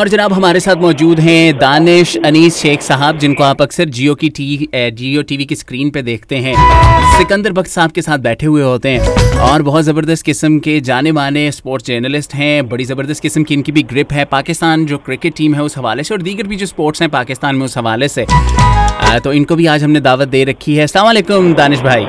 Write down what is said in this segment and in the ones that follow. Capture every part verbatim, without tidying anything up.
और जनाब हमारे साथ मौजूद हैं दानिश अनीस शेख साहब, जिनको आप अक्सर जियो की टी जियो टीवी की स्क्रीन पे देखते हैं। सिकंदर बख्श साहब के साथ बैठे हुए होते हैं और बहुत ज़बरदस्त किस्म के जाने माने स्पोर्ट्स जर्नलिस्ट हैं। बड़ी ज़बरदस्त किस्म की इनकी भी ग्रिप है पाकिस्तान जो क्रिकेट टीम है उस हवाले से और दीगर भी जो स्पोर्ट्स हैं पाकिस्तान में उस हवाले से। आ, तो इनको भी आज हमने दावत दे रखी है। अस्सलाम वालेकुम दानिश भाई।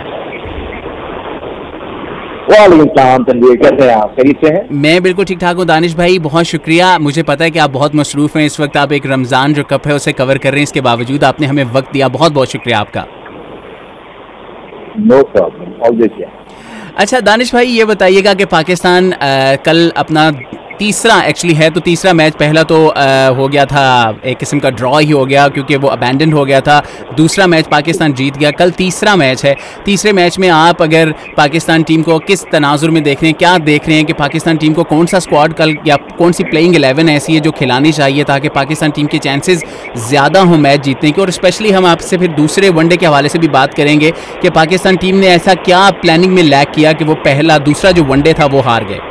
कैसे हैं आप? खैरियत से हैं? मैं बिल्कुल ठीक ठाक हूँ दानिश भाई, बहुत शुक्रिया। मुझे पता है कि आप बहुत मसरूफ़ हैं इस वक्त, आप एक रमज़ान जो कप है उसे कवर कर रहे हैं, इसके बावजूद आपने हमें वक्त दिया, बहुत बहुत शुक्रिया आपका। No problem, always. अच्छा दानिश भाई ये बताइएगा कि पाकिस्तान आ, कल अपना तीसरा एक्चुअली है तो तीसरा मैच, पहला तो आ, हो गया था एक किस्म का ड्रॉ ही हो गया क्योंकि वो अबैंडन हो गया था। दूसरा मैच पाकिस्तान जीत गया, कल तीसरा मैच है। तीसरे मैच में आप अगर पाकिस्तान टीम को किस तनाजुर में देख रहे हैं, क्या देख रहे हैं कि पाकिस्तान टीम को कौन सा स्क्वाड कल या कौन सी प्लेइंग इलेवन ऐसी है जो खिलानी चाहिए ताकि पाकिस्तान टीम के चांसेस ज़्यादा हों मैच जीतने के? और स्पेशली हम आपसे फिर दूसरे वनडे के हवाले से भी बात करेंगे कि पाकिस्तान टीम ने ऐसा क्या प्लानिंग में लैक किया कि वो पहला दूसरा जो वनडे था वो हार गए।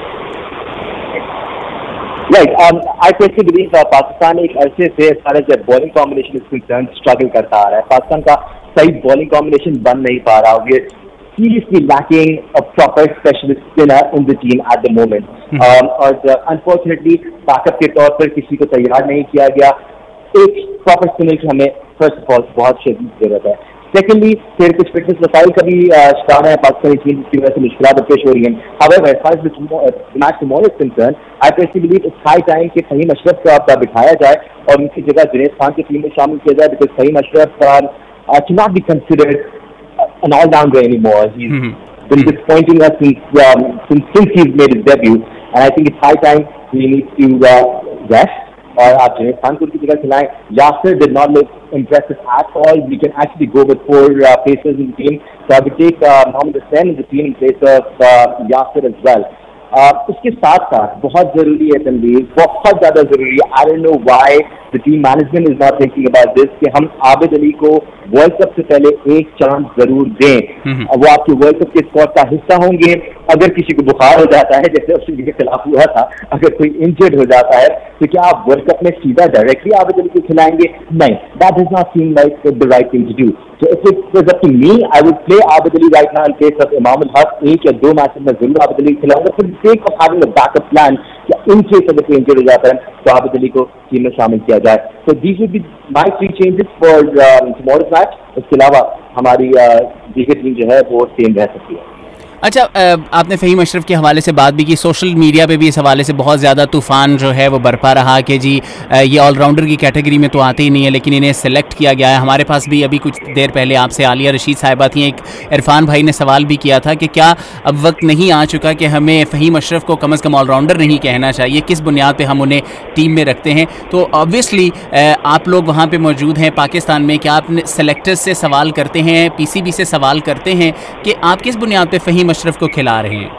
Right. Um, I personally believe uh, Pakistan एक अरसे से as far as their bowling combination is concerned struggle करता आ रहा है। पाकिस्तान का सही bowling combination बन नहीं पा रहा। We are seriously lacking a proper specialist spinner in the team at the moment. Hmm. Um, और uh, unfortunately बैकअप के तौर पर किसी को तैयार नहीं किया गया। एक proper spinner की हमें first of all बहुत शदीद जरूरत है। Secondly, फिर कुछ फिटनेस मसाइल का भी शिकार है पाकिस्तानी टीम, जिसकी वजह से मुश्किलात पेश हो रही हैं। However, as far as the match tomorrow is concerned, I personally believe it's high time कि फहीम अशरफ को आप बिठाया जाए और उनकी जगह जुनैद खान की टीम में शामिल किया जाए, because Faheem Ashraf uh, cannot be considered an all-rounder anymore. He's mm-hmm. been disappointing us since um, since since he's made his debut, and I think it's high time he needs to uh, rest. और आप जुनैद खान को उनकी जगह खिलाएं। Yasir did not look impressive at all. We can actually go with four uh, pacers in the team. So I would take uh, Mohammad Hussain in the team in place of uh, Yasir as well. Uh, उसके साथ साथ बहुत जरूरी है तनवीर, बहुत ज़्यादा जरूरी है। I don't know why the team management is not thinking about this कि हम आबिद अली को वर्ल्ड कप से पहले एक चांस जरूर दें। mm-hmm. वो आपके वर्ल्ड कप के स्क्वाड का हिस्सा होंगे। अगर किसी को बुखार हो जाता है, जैसे ऑस्ट्रेलिया के खिलाफ हुआ था, अगर कोई इंजर्ड हो जाता है तो क्या आप वर्ल्ड कप में सीधा डायरेक्टली आबिद अली को खिलाएंगे? नहीं, that does not seem like the right thing to do. So if it was up to me, I would play Abid Ali right now in place of Imam al-Haq. एक या दो match में जरूर आबिद अली खिलाऊंगा for the sake of having a backup plan कि in case अगर कोई injured हो जाता है तो आबिद अली को टीम में शामिल किया जाए। So these would be my three changes for um, tomorrow's match. इसके अलावा हमारी दीगर टीम जो है वो सेम रह सकती है। अच्छा, आपने फ़हीम अशरफ के हवाले से बात भी की, सोशल मीडिया पे भी इस हवाले से बहुत ज़्यादा तूफ़ान जो है वो बरपा रहा कि जी ये ऑलराउंडर की कैटेगरी में तो आते ही नहीं है लेकिन इन्हें सेलेक्ट किया गया है। हमारे पास भी अभी कुछ देर पहले आपसे आलिया रशीद साहिबा थी, एक इरफान भाई ने सवाल भी किया था कि क्या अब वक्त नहीं आ चुका कि हमें फ़हीम अशरफ को कम अज़ कम ऑलराउंडर नहीं कहना चाहिए, किस बुनियाद पर हम उन्हें टीम में रखते हैं? तो ऑब्वियसली आप लोग वहाँ पर मौजूद हैं पाकिस्तान में, क्या आप सेलेक्टर्स से सवाल करते हैं, पी सी बी से सवाल करते हैं कि आप किस बुनियाद पर फ़हीम अशरफ को खिला रहे हैं?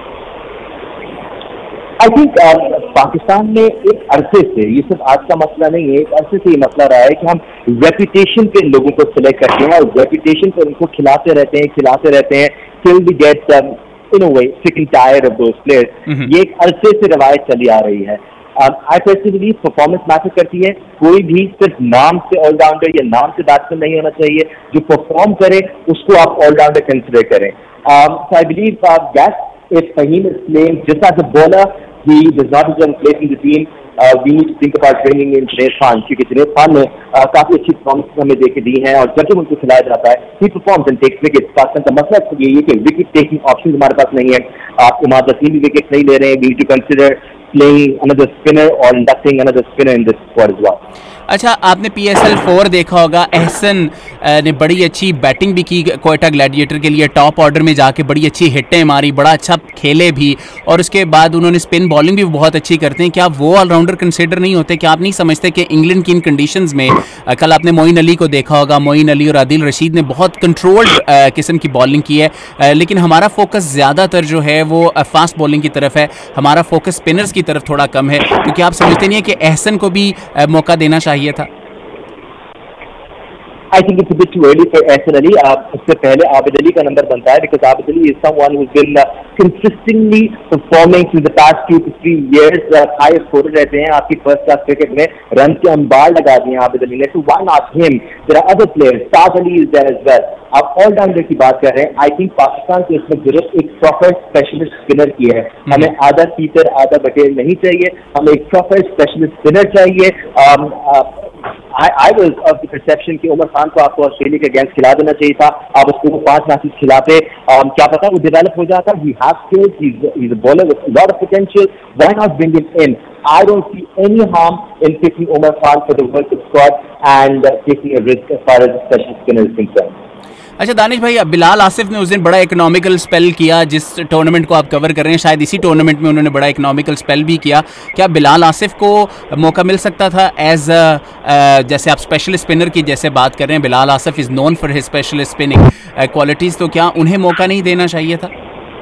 आई थिंक पाकिस्तान में एक अरसे से, ये सिर्फ आज का मसला नहीं है, एक अरसे से ये मसला रहा है कि हम रेपुटेशन पे लोगों को सिलेक्ट करते हैं और रेपुटेशन पर उनको खिलाते रहते हैं खिलाते रहते हैं till we get um, in a way sick and tired of those players. mm-hmm. ये एक अरसे से रवायत चली आ रही है। I personally believe performance matter करती है। कोई भी सिर्फ नाम से ऑलराउंडर या नाम से बैट्समैन नहीं होना चाहिए, जो परफॉर्म करे उसको आप ऑलराउंडर कंसिडर करें। Um, so I believe, uh, yes, if Fahim is playing just as a bowler, he does not deserve a place in the team. Uh, we need to think about bringing in Junaid Khan, क्योंकि जुनैद खान ने uh, काफी अच्छी performance हमें देके दी हैं और जब जब उनको खिलाया जाता है he performs and takes wickets। Pakistan का मसला ये है कि विकेट टेकिंग ऑप्शन हमारे पास नहीं है। आप इमाद वसीम भी विकेट नहीं ले रहे हैं। We need to consider playing another spinner or inducting another spinner in this squad as well. अच्छा, आपने पी एस एल फोर देखा होगा, एहसन ने बड़ी अच्छी बैटिंग भी की कोयटा ग्लैडिएटर के लिए, टॉप ऑर्डर में जाके बड़ी अच्छी हिट्टें मारी, बड़ा अच्छा खेले भी और उसके बाद उन्होंने स्पिन बॉलिंग भी बहुत अच्छी करते हैं। क्या वो ऑलराउंडर कंसिडर नहीं होते? क्या आप नहीं समझते कि इंग्लैंड की इन कंडीशंस में, कल आपने मोइन अली को देखा होगा, मोइन अली और आदिल रशीद ने बहुत कंट्रोल्ड किस्म की बॉलिंग की है, लेकिन हमारा फोकस ज़्यादातर जो है वो फास्ट बॉलिंग की तरफ है, हमारा फोकस स्पिनर्स की तरफ थोड़ा कम है। क्योंकि आप समझते नहीं है कि एहसन को भी मौका देना चाहिए था? I think it's a bit too early for Ehsan Ali. Uh, उससे पहले आबिद अली का नंबर बनता है because Abid Ali is someone who's been uh, consistently performing through the past two to three years. Uh, high scorer रहते हैं आपकी first class cricket में run के अंबार लगा दिए हैं आबिद अली ने. So why not him? There are other players. Saad Ali is there as well. आप ऑलराउंडर की बात कर रहे हैं. आई थिंक पाकिस्तान को इसमें जरूरत एक प्रॉपर स्पेशलिस्ट स्पिनर की है. हमें आधा सीटर आधा बटेल नहीं चाहिए. हमें एक प्रॉपर स्पेशलिस्ट स्पिनर चाहिए. um, uh, I, I was of the perception कि उमर खान को आपको ऑस्ट्रेलिया के अगेंस्ट खिला देना चाहिए था. आप उसको वो पांच मैचेस खिलाते, um, क्या पता वो डेवलप हो जाता. He has skills. He's, he's a bowler with a lot of potential. Why not bring him in? I don't see any harm in picking Umar Khan for the World Cup squad and uh, taking a risk as far as the special spinner is concerned. अच्छा दानिश भाई, अब बिलाल आसिफ ने उस दिन बड़ा economical spell किया जिस tournament को आप कवर कर रहे हैं. शायद इसी टूर्नामेंट में उन्होंने बड़ा इकोनॉमिकल स्पेल भी किया. क्या बिलाल आसिफ को मौका मिल सकता था एज जैसे आप स्पेशल स्पिनर की जैसे बात कर रहे हैं, Bilal Asif is known for his special spinning qualities, तो क्या उन्हें मौका नहीं देना चाहिए था?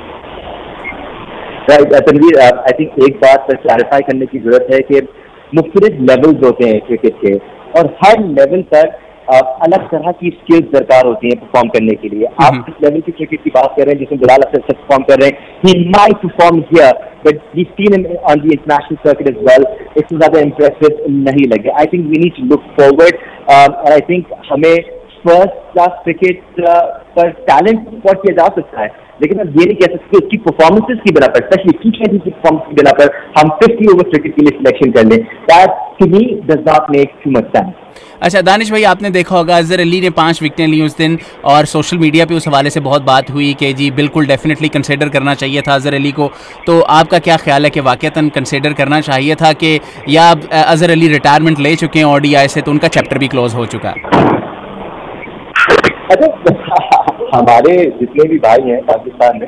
तनवीर, आई थिंक एक बात पर क्लैरिफाई करने की जरूरत है कि मुख्तलिफ लेवल्स होते हैं क्रिकेट के और हर लेवल पर Uh, अलग तरह की स्किल्स दरकार होती हैं परफॉर्म करने के लिए. आप जिस लेवल की क्रिकेट की बात कर रहे हैं जिसमें बिलाल अहमद से परफॉर्म कर रहे हैं, he might perform here but we've seen him on the international circuit as well. इससे ज़्यादा impressive नहीं लगे. I think we need to look forward uh, and I think हमें फर्स्ट क्लास क्रिकेट uh, पर talent spot किया जा सकता है, लेकिन अब ये नहीं कह सकते उसकी परफॉर्मेंसेस की बिना पर, स्पेशली टी ट्वेंटी की परफॉर्मेंस की बिना पर हम फिफ्टी ओवर क्रिकेट के लिए सिलेक्शन कर लें. That to me does not make too much sense. अच्छा दानिश भाई, आपने देखा होगा अजहर अली ने पांच विकेटें ली उस दिन और सोशल मीडिया पे उस हवाले से बहुत बात हुई कि जी बिल्कुल डेफिनेटली कंसिडर करना चाहिए था अजहर अली को. तो आपका क्या ख्याल है कि वाकईतन कंसिडर करना चाहिए था कि या अजहर अली रिटायरमेंट ले चुके हैं ओडीआई से तो उनका चैप्टर भी क्लोज हो चुका है? हमारे जितने भी भाई हैं पाकिस्तान में,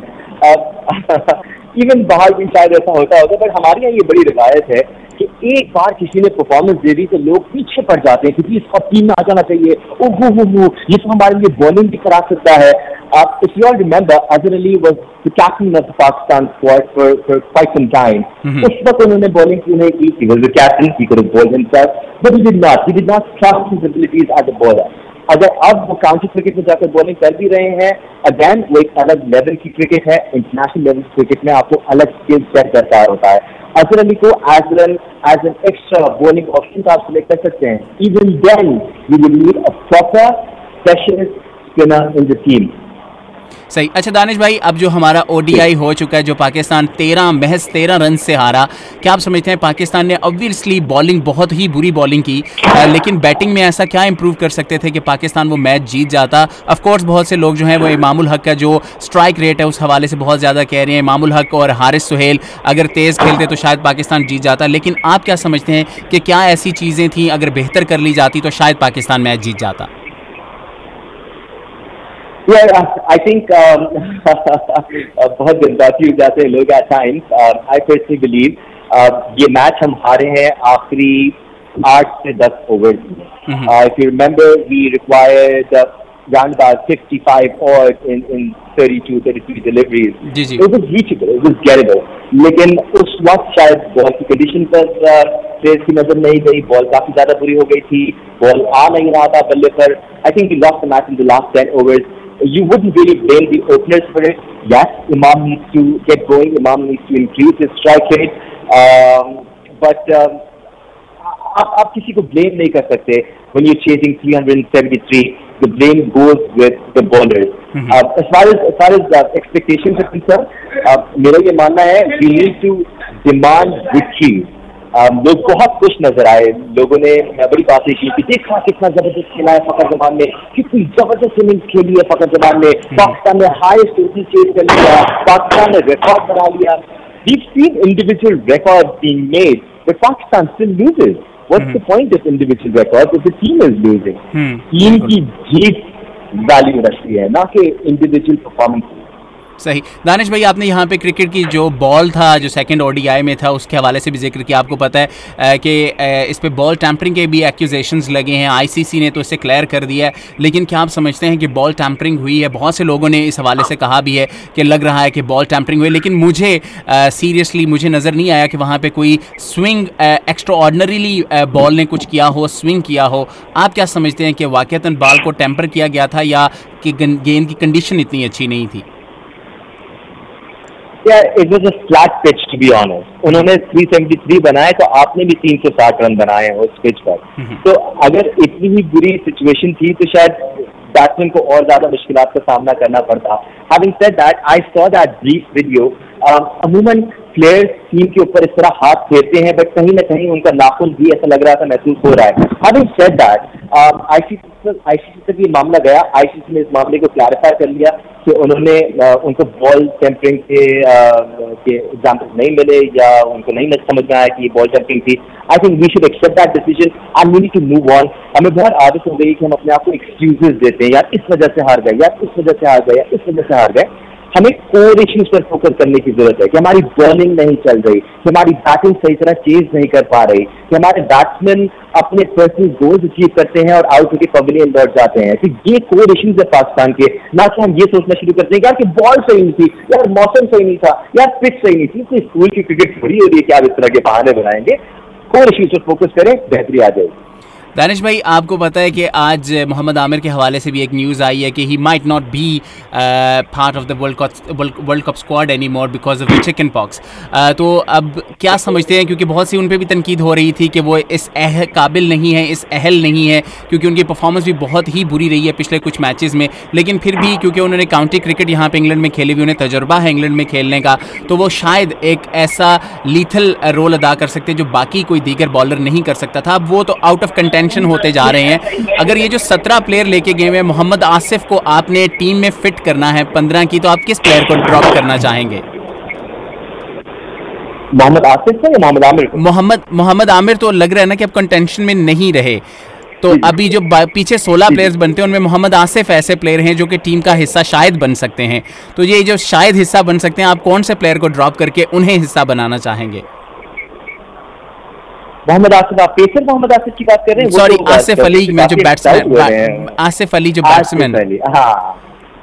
इवन बाहर भी शायद ऐसा होता होगा, बट हमारे यहाँ ये बड़ी रिवायत है कि एक बार किसी ने परफॉर्मेंस दे दी तो लोग पीछे पड़ जाते हैं क्योंकि इसका टीम में आ जाना चाहिए. ओह हो हो ये तो हमारे लिए बॉलिंग भी करा सकता है. आप if you all remember, Azhar Ali was the captain of the Pakistan squad for for quite some time. उस वक्त उन्होंने बॉलिंग क्यों नहीं की? He was the captain, he could have bowled himself but he did not. He did not trust his abilities as a bowler. अगर अब वो county cricket में जाकर बॉलिंग कर भी रहे हैं, अगेन वो एक अलग लेवल की क्रिकेट है. इंटरनेशनल लेवल क्रिकेट में आपको अलग स्किल सेट दरकार होता है. अजहर अली को as an as an extra bowling option आप सिलेक्ट कर सकते हैं. Even then you will need a proper specialist spinner in the team. सही. अच्छा दानिश भाई, अब जो हमारा ओडीआई हो चुका है, जो पाकिस्तान तेरह महज तेरह रन से हारा, क्या आप समझते हैं पाकिस्तान ने ऑब्वियसली बॉलिंग बहुत ही बुरी बॉलिंग की, आ, लेकिन बैटिंग में ऐसा क्या इंप्रूव कर सकते थे कि पाकिस्तान वो मैच जीत जाता? ऑफ कोर्स बहुत से लोग जो हैं वो इमामुल हक का जो स्ट्राइक रेट है उस हवाले से बहुत ज़्यादा कह रहे हैं. इमामुल हक और हारिस सुहेल अगर तेज़ खेलते तो शायद पाकिस्तान जीत जाता, लेकिन आप क्या समझते हैं कि क्या ऐसी चीज़ें थी अगर बेहतर कर ली जाती तो शायद पाकिस्तान मैच जीत जाता? Yeah, I think um, बहुत गंदाती हो जाते हैं लोग at times. uh, I personally believe uh, ये मैच हम हारे हैं आखिरी आठ से दस over. If you remember, we required uh, around about fifty-five overs in in thirty-two, thirty-three deliveries. जी जी. It was reachable, it was gettable. लेकिन उस वक्त शायद बॉल की कंडीशन पर प्लेयर्स की नजर नहीं गई. बॉल काफी ज्यादा बुरी हो गई थी, बॉल आ नहीं रहा था बल्ले पर. I think we lost the match in the last ten overs. You wouldn't really blame the openers for it. Yes, Imam needs to get going. Imam needs to increase his strike rate. Um, but um, आप आप किसी को blame नहीं कर सकते when you're chasing three seventy-three. The blame goes with the bowlers. Mm-hmm. uh, as far as as far as uh, expectations are concerned, uh, मेरा ये मानना है we need to demand victory. Um, लोग बहुत खुश नजर आए. लोगों ने बड़ी बातें की कि देखा कितना जबरदस्त खेला है फखर जमान ने, कितनी जबरदस्त इनिंग्स खेली है फखर जमान ने, पाकिस्तान ने हाईएस्ट टोटल चेज कर लिया, पाकिस्तान ने रिकॉर्ड बना लिया. We've seen individual records being made, but Pakistan still loses. What's hmm. the point of individual records if the team is losing? Team की जीत वैल्यू रखती है, ना कि इंडिविजुअल परफॉर्मेंस. सही। दानिश भाई, आपने यहाँ पे क्रिकेट की जो बॉल था जो सेकंड ओडीआई में था उसके हवाले से भी जिक्र किया। आपको पता है कि इस पे बॉल टैंपरिंग के भी एक्यूजेशंस लगे हैं, आईसीसी ने तो इसे क्लियर कर दिया है, लेकिन क्या आप समझते हैं कि बॉल टैंपरिंग हुई है? बहुत से लोगों ने इस हवाले से कहा भी है कि लग रहा है कि बॉल टैंपरिंग हुई, लेकिन मुझे सीरियसली मुझे नज़र नहीं आया कि वहाँ पर कोई स्विंग एक्स्ट्रा ऑर्डनरीली बॉल ने कुछ किया हो, स्विंग किया हो। आप क्या समझते हैं कि वाकईतन बॉल को टेम्पर किया गया था या कि गेंद की कंडीशन इतनी अच्छी नहीं थी? Yeah, it was a flat pitch to be honest. उन्होंने तीन सौ तिहत्तर बनाए तो आपने भी तीन सौ साठ रन बनाए हैं उस पिच पर। तो अगर इतनी ही बुरी सिचुएशन थी तो शायद बैट्समैन को और ज्यादा मुश्किलात का सामना करना पड़ता। Having said that, I saw that brief video. अमूमन प्लेयर्स टीम के ऊपर इस तरह हाथ फेरते हैं, बट कहीं ना कहीं उनका नाखून भी ऐसा लग रहा था महसूस हो रहा है। Having said that, ICC ICC तक ये मामला गया, आईसीसी ने इस मामले को क्लैरिफाई कर लिया कि उन्होंने uh, उनको बॉल टेम्परिंग के uh, के एग्जाम्पल नहीं मिले या उनको नहीं समझ में आया कि ये बॉल टेम्परिंग थी। I think we should accept that decision and we need to move on. हमें बहुत आदत हो गई कि हम अपने आप को एक्सक्यूजेस देते हैं, यार इस वजह से हार गए, यार इस वजह से हार गए, यार इस वजह से हार गए। हमें कोर इश्यूज पर फोकस करने की जरूरत है कि हमारी बॉलिंग नहीं चल रही, कि हमारी बैटिंग सही तरह चेज नहीं कर पा रही, कि हमारे बैट्समैन अपने पर्सनल गोल्स अचीव करते हैं और आउट होकर पवेलियन लौट जाते हैं। तो ये कोर इश्यूज है पाकिस्तान के, ना कि हम ये सोचना शुरू करते हैं कि यार कि बॉल सही नहीं थी, यार मौसम सही नहीं था, यार पिच सही नहीं थी। तो स्कूल की क्रिकेट थोड़ी हो रही है कि आप इस तरह के बहाने बनाएंगे। कोर इश्यूज पर फोकस करें, बेहतरी आ जाएगी। दानिश भाई, आपको पता है कि आज मोहम्मद आमिर के हवाले से भी एक न्यूज़ आई है कि he might not be part of the world cup world cup squad any more because of the chicken pox. तो अब क्या समझते हैं, क्योंकि बहुत सी उन पे भी तनकीद हो रही थी कि वो इस अह काबिल नहीं है, इस अहल नहीं है, क्योंकि उनकी परफॉर्मेंस भी बहुत ही बुरी रही है पिछले कुछ मैचेस में, लेकिन फिर भी क्योंकि उन्होंने काउंटी क्रिकेट यहाँ पे इंग्लैंड में खेली हुई, उन्हें तजुर्बा है इंग्लैंड में खेलने का, तो वो शायद एक ऐसा लीथल रोल अदा कर सकते जो बाकी कोई दीगर बॉलर नहीं कर सकता था। अब वो तो आउट ऑफ कंटेंशन होते जा रहे हैं। अगर ये जो सत्रह प्लेयर लेके गए हुए, मोहम्मद आसिफ को आपने टीम में फिट करना है पंद्रह की, तो आप किस प्लेयर को ड्रॉप करना चाहेंगे? मोहम्मद आसिफ को या मोहम्मद आमिर को? मोहम्मद मोहम्मद आमिर तो लग रहा है ना कि अब कंटेंशन में नहीं रहे, तो अभी जो पीछे सोलह प्लेयर्स बनते हैं उनमें मोहम्मद आसिफ ऐसे प्लेयर हैं जो कि टीम का हिस्सा शायद बन सकते हैं। तो ये जो शायद हिस्सा बन सकते हैं, आप कौन से प्लेयर को ड्रॉप करके उन्हें हिस्सा बनाना चाहेंगे? मोहम्मद आसिफ, आप पेसर मोहम्मद आसिफ की बात कर रहे हैं? सॉरी, आसिफ अली में जो बैट्समैन, आसिफ अली जो बैट्समैन। हाँ,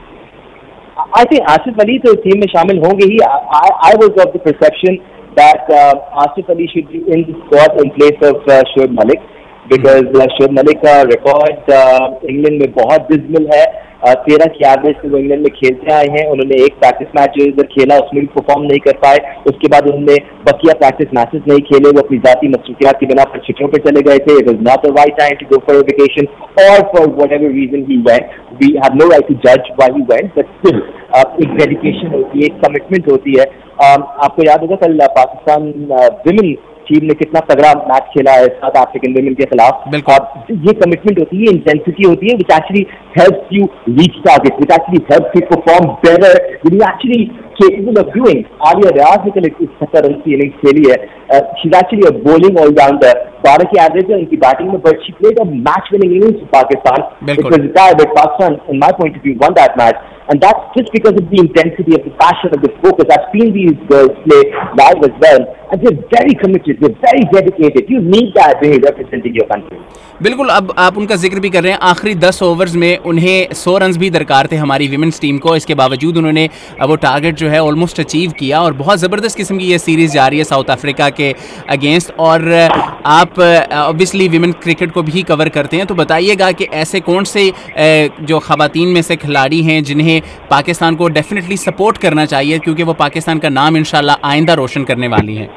आई थिंक आसिफ अली तो टीम में शामिल होंगे ही। I was of the perception that Asif Ali should be in the squad in place of Shoaib Malik, because Shoaib Malik का रिकॉर्ड इंग्लैंड में बहुत डिसमल है। तेरह की एवरेज से वो इंग्लैंड में खेलते आए हैं। उन्होंने एक प्रैक्टिस मैच जो इधर खेला उसमें भी परफॉर्म नहीं कर पाए। उसके बाद उन्होंने बकिया प्रैक्टिस मैचेस नहीं खेले, वो अपनी जाती मसरूफियात की बिना पर छुट्टियों पर चले गए थे। It was not the right time to go for a vacation और for whatever reason he went, we have no right to जज why he went, but still एक डेडिकेशन होती है, एक कमिटमेंट होती है। आपको याद होगा कल पाकिस्तान विमेन टीम ने कितना तगड़ा मैच खेला है साउथ अफ्रीकन वुमेन के खिलाफ। ये कमिटमेंट होती है, इंटेंसिटी होती है, which actually helps you reach targets, which actually helps you perform better, which you actually capable of doing. Alia रियाज ने कल सत्तर रन की इनिंग्स खेली है। She is actually a bowling allrounder, बारह की एवरेज है उनकी बैटिंग में, but she played a match winning innings for Pakistan. It was retired, but Pakistan in my point of view won that match, and that's just because of the intensity of the passion of the focus. I've seen these girls play live as well, and they're very committed, they're very dedicated. You need that when you're representing your country. बिल्कुल, अब आप उनका जिक्र भी कर रहे हैं। आखिरी दस ओवर्स में उन्हें सौ रन्स भी दरकार थे हमारी विमेंस टीम को, इसके बावजूद उन्होंने वो टारगेट जो है ऑलमोस्ट अचीव किया और बहुत ज़बरदस्त किस्म की ये सीरीज़ जा रही है साउथ अफ्रीका के अगेंस्ट। और आप ऑब्वियसली विमेन क्रिकेट को भी कवर करते हैं, तो बताइएगा कि ऐसे कौन से जो ख़वातीन में से खिलाड़ी हैं जिन्हें पाकिस्तान को डेफिनेटली सपोर्ट करना चाहिए, क्योंकि वो पाकिस्तान का नाम इंशाल्लाह आइंदा रोशन करने वाली हैं?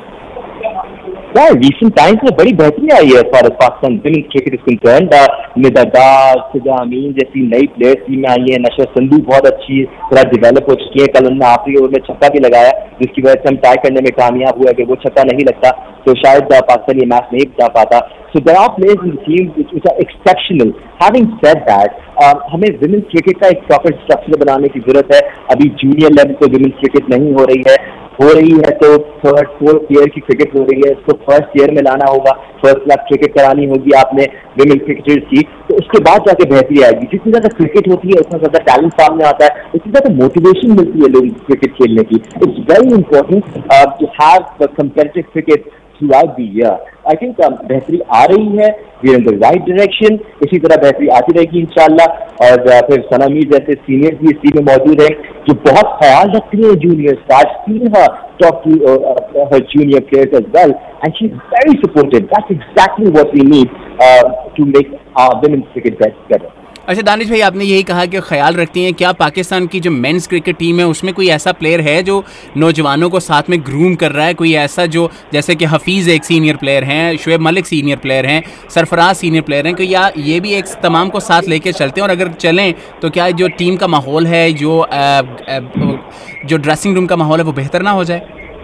Yeah, recent times में बड़ी बेहतरी आई है as far as Pakistan women's cricket is concerned. निदादा, सिदा अमीन जैसी नई प्लेयर्स टीम में आई है। नशा संधू बहुत अच्छी तरह डेवलप हो चुकी है। कल उन्होंने आखिरी ओवर में छक्का भी लगाया, जिसकी वजह से हम टाई करने में कामयाब हुआ। कि वो छक्का नहीं लगता तो शायद पाकिस्तान ये मैच नहीं बचा पाता। So there are players in the team which, which are exceptional. Having said that, uh, हमें women's cricket का एक proper structure बनाने की जरूरत है। अभी जूनियर लेवल पे women's cricket नहीं हो रही है। हो रही है तो थर्ड फोर्थ ईयर की क्रिकेट हो रही है, इसको फर्स्ट ईयर में लाना होगा, फर्स्ट क्लास क्रिकेट करानी होगी आपने विमेन क्रिकेटर्स की, तो उसके बाद जाके बेहतरी आएगी। जितनी ज्यादा क्रिकेट होती है उतना ज्यादा टैलेंट सामने आता है, उतनी ज्यादा मोटिवेशन मिलती है लोगों को क्रिकेट खेलने की। It's very important to have competitive cricket throughout the year. I think um, बेहतरी आ रही है, we are in the right direction, इसी तरह बेहतरी आती रहेगी इंशाल्लाह। और uh, फिर सना मीर जैसे सीनियर्स भी इस टीम में मौजूद हैं जो बहुत ख्याल रखती है जूनियर्स का। I've seen her talk to uh, uh, her junior players as well, and she's very supportive. That's exactly what we need uh, to make our women's cricket better. अच्छा दानिश भाई, आपने यही कहा कि ख्याल रखती हैं, क्या पाकिस्तान की जो मेंस क्रिकेट टीम है उसमें कोई ऐसा प्लेयर है जो नौजवानों को साथ में ग्रूम कर रहा है? कोई ऐसा जो, जैसे कि हफीज़ एक सीनियर प्लेयर हैं, शुएब मलिक सीनियर प्लेयर हैं, सरफराज सीनियर प्लेयर हैं, कि या ये भी एक तमाम को साथ लेके चलते हैं? और अगर चलें तो क्या जो टीम का माहौल है, जो आ, आ, जो ड्रेसिंग रूम का माहौल है, वो बेहतर ना हो जाए?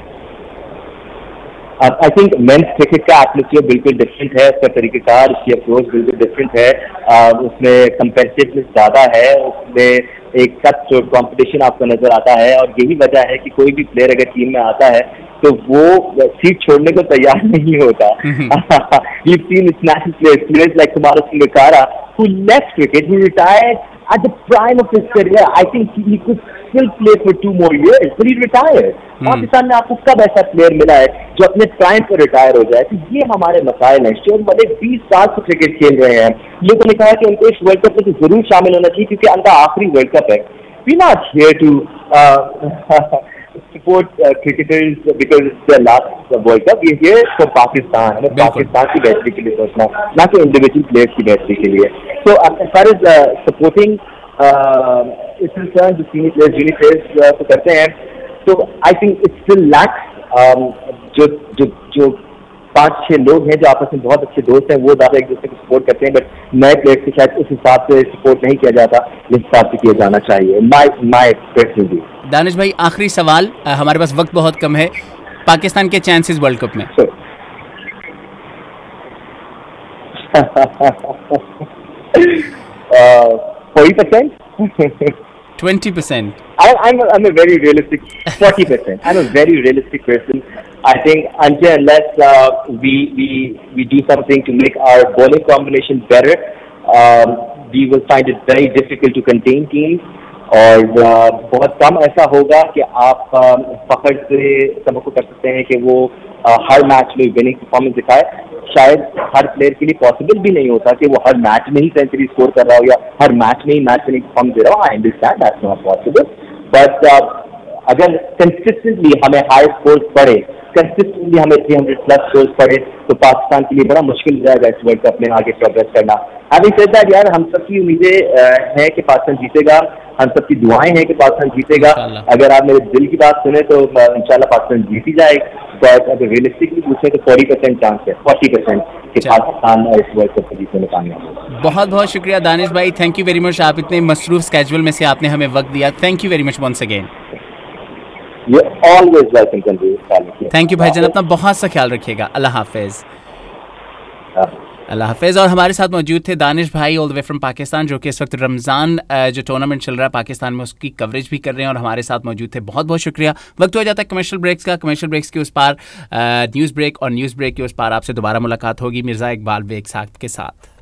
आई थिंक मेंस क्रिकेट का एटमोसफियर बिल्कुल डिफरेंट है, उसका तरीक़ेकार, उसकी अप्रोच बिल्कुल डिफरेंट है। uh, उसमें कंपेटिटिवनेस ज़्यादा है, उसमें एक कट कंपटीशन आपको नजर आता है, और यही वजह है कि कोई भी प्लेयर अगर टीम में आता है तो वो सीट छोड़ने को तैयार नहीं होता। You've seen international players, players like Kumar Sangakkara, who left cricket, he retired at the prime of his career. I think he, he could still play for two more years, but he retired. Pakistan में आपको कब ऐसा player मिला है जो अपने prime पर retire हो जाए? तो ये हमारे मसाइल हैं। शुएब मलिक बीस साल से क्रिकेट खेल रहे हैं, लोगों ने कहा कि उनको इस वर्ल्ड कप में तो जरूर शामिल होना चाहिए क्योंकि उनका आखिरी वर्ल्ड कप है। We're not here to uh, support uh, cricketers because it's their last World Cup. We're here for Pakistan, हमें पाकिस्तान की बेहतरी के लिए सोचना, ना कि इंडिविजुअल प्लेयर्स की बेहतरी के लिए। So as far as uh, supporting uh, इस तरह जो सीनियर प्लेयर्स जूनियर प्लेयर्स तो करते हैं, तो I think it's still lax. जो जो जो पाँच छह लोग हैं जो आपस में बहुत अच्छे दोस्त हैं, वो ज़्यादा एक दूसरे को सपोर्ट करते हैं, बट नए प्लेयर्स के शायद उस हिसाब से सपोर्ट नहीं किया जाता जिस हिसाब से किया जाना चाहिए। My my personal view. Danish भाई, आखिरी सवाल, हमारे पास वक्त बहुत कम है, पाकिस्तान के चांसेस वर्ल्ड कप में? forty percent? twenty percent? I, I'm, a, I'm a very realistic, forty percent. I'm a very realistic person. I think until unless uh, we, we, we do something to make our bowling combination better, um, we will find it very difficult to contain teams. और uh, बहुत कम ऐसा होगा कि आप uh, फखर से सबको कर सकते हैं कि वो uh, हर मैच में विनिंग परफॉर्मेंस दिखाए। शायद हर प्लेयर के लिए पॉसिबल भी नहीं होता कि वो हर मैच में ही सेंचुरी स्कोर कर रहा हो या हर मैच में ही मैच विनिंग परफॉर्मेंस दे रहा हो। I understand that's not possible, but अगर कंसिस्टेंटली हमें हाई स्कोर्स पड़े, कंसिस्टेंटली हमें three hundred प्लस स्कोर्स पड़े, तो पाकिस्तान के लिए बड़ा मुश्किल हो जाएगा इस वर्ल्ड कप में आगे प्रोग्रेस करना। हैविंग सेड दैट, यार हम सबकी उम्मीदें हैं कि पाकिस्तान जीतेगा, हम सबकी दुआएं हैं कि पाकिस्तान जीतेगा। अगर आप मेरे दिल की बात सुने तो इंशाल्लाह पाकिस्तान जीत ही जाएगा, बट अगर रियलिस्टिकली पूछे तो forty percent चांस है, forty percent कि पाकिस्तान इस वर्ल्ड कप जीतने में कामयाब होगा। बहुत बहुत शुक्रिया दानिश भाई, थैंक यू वेरी मच। आप इतने मसरूफ स्केड्यूल में से आपने हमें वक्त दिया, thank you very much once again. You're always welcome, Tanveer. Thank you भाईजान, अपना बहुत सा ख्याल रखिएगा। अल्लाह हाफिज। अल्लाह हाफिज़। और हमारे साथ मौजूद थे दानिश भाई all the way from Pakistan, जो कि इस वक्त रमज़ान जो टूर्नामेंट चल रहा है पाकिस्तान में उसकी कवरेज भी कर रहे हैं और हमारे साथ मौजूद थे। बहुत बहुत शुक्रिया। वक्त हो जाता है कमर्शियल ब्रेक्स का। कमर्शियल ब्रेक्स के उस पार न्यूज़ ब्रेक और न्यूज़ ब्रेक के उस पार आपसे दोबारा मुलाकात होगी मिर्ज़ा इकबाल बेग साहब के साथ।